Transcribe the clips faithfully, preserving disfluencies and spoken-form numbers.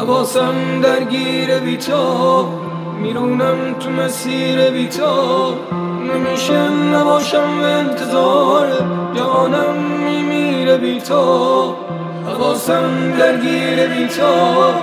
حواسم درگیر بی تو، میرونم تو مسیر بی تو، نمیشه نباشم به انتظار، جانم میمیره بی تو. حواسم درگیر بی تو،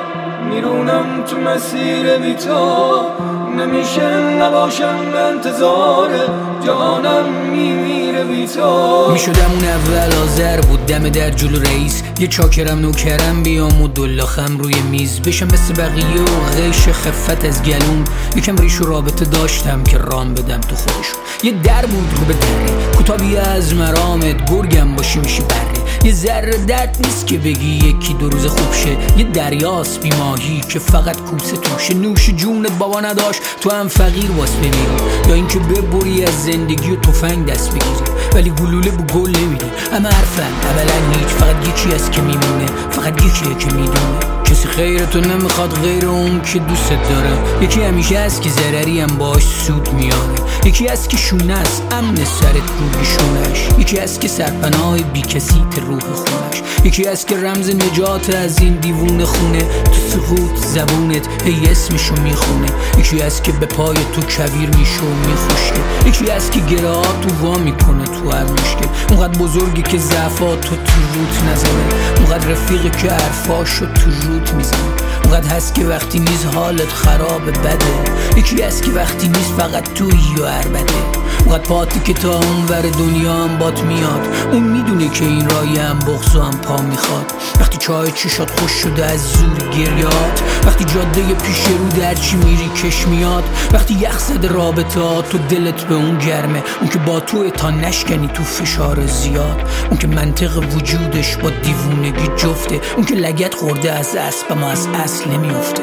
میرونم تو مسیر بی تو، نمیشه نباشم به انتظار، جانم میمیره بی تو. میشدم اون اول آذر بود دم در جلو رئیس، یه چاکرم نوکرم بیام و دولاخم روی میز، بشم مثل بقیه و غیش خفت از گلوم، یکم ریش و رابطه داشتم که رام بدم تو خودشون. یه در بود رو به دره، کوتاهی از مرامت، گرگم باشی میشی بره. یه ذره درد نیست که بگی یکی دو روز خوب شه، یه دریاست بی ماهی که فقط کوسه توشه. نوش جونت بابا نداشت تو هم فقیر واس بمیری، یا اینکه ببری از زندگی و تفنگ دست بگیری، ولی گلوله بو گل نمیری. اما حرفن اولا هیچ، فقط یکی هست که میمونه، فقط یکیه که میدونه. کسی خیرتو نمیخواد غیر اون که دوست داره، یکی همیشه هست که ضرری هم باش سود میاره، یکی هست که شونه است امن سرت روی شونش، یکی هست که سرپناه بی کسی روح خونش، یکی هست که رمز نجات از این دیوونه خونه، تو سقوط زبونت هی اسمشو میخونه، یکی هست که به پای تو کویر میشه و میخوشته، یکی هست که گرهات تو وا میکنه تو هر مشکل، اونقدر بزرگی که ضعفاتو تو روت نزنه، اونقدر رفیقی که حرفاشو تو روت میزنه، اونقدر هست که وقتی نیست حالت خراب بده، یکی هست که وقتی نیست فقط تویی و عربده، اونقدر پاتی که تا اون ور دنیا هم بات میاد، اون میدونه که این رای هم بغض و هم پا میخواد، وقتی چای چشات خوش شده از زور گریات، وقتی جاده پیش رو درچی میری کش میاد، وقتی یخ زده رابطات تو دلت به اون گرمه، اون که با توی تا نشکنی تو فشار زیاد، اون که منطق وجودش با دیوونگی جفته، اون که لگت خورده از اسب اما از اصل نمیفته.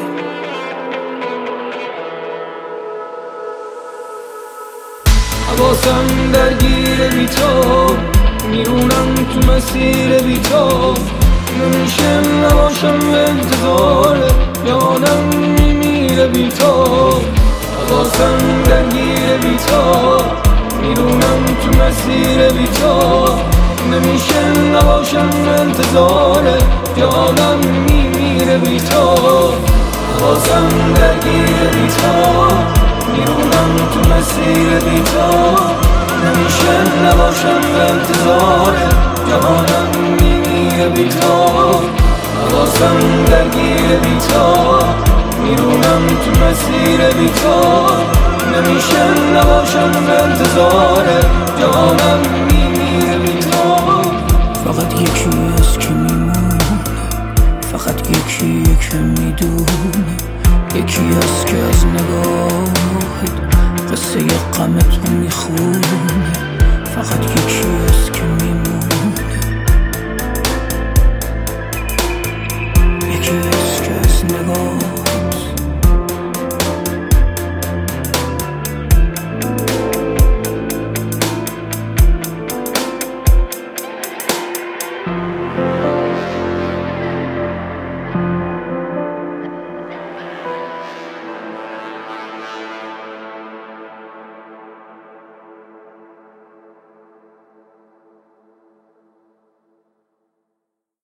حواسم درگیر بی تو، میرونم تو مسیر بی تو، نمیشه نباشم به انتظار، جانم میمیره بی تو. حواسم درگیر بی تو، میرونم تو مسیر بی تو، نمیشه نباشم به انتظار، جانم میمیره بی تو. حواسم درگیر بی تو، میرونم تو مسیر بی تو، نمیشه نباشم به انتظار، جهانم میمیره بی تو. حواسم درگیر بی تو، میرونم تو مسیر بی تو، نمیشه نباشم به انتظار، جهانم میمیره بی تو. فقط یکی هست که میمونه، فقط یکی که میدونه، یکی هست که از نگاهت قصه غمتو میخونه، فقط یکی هست که میمونه.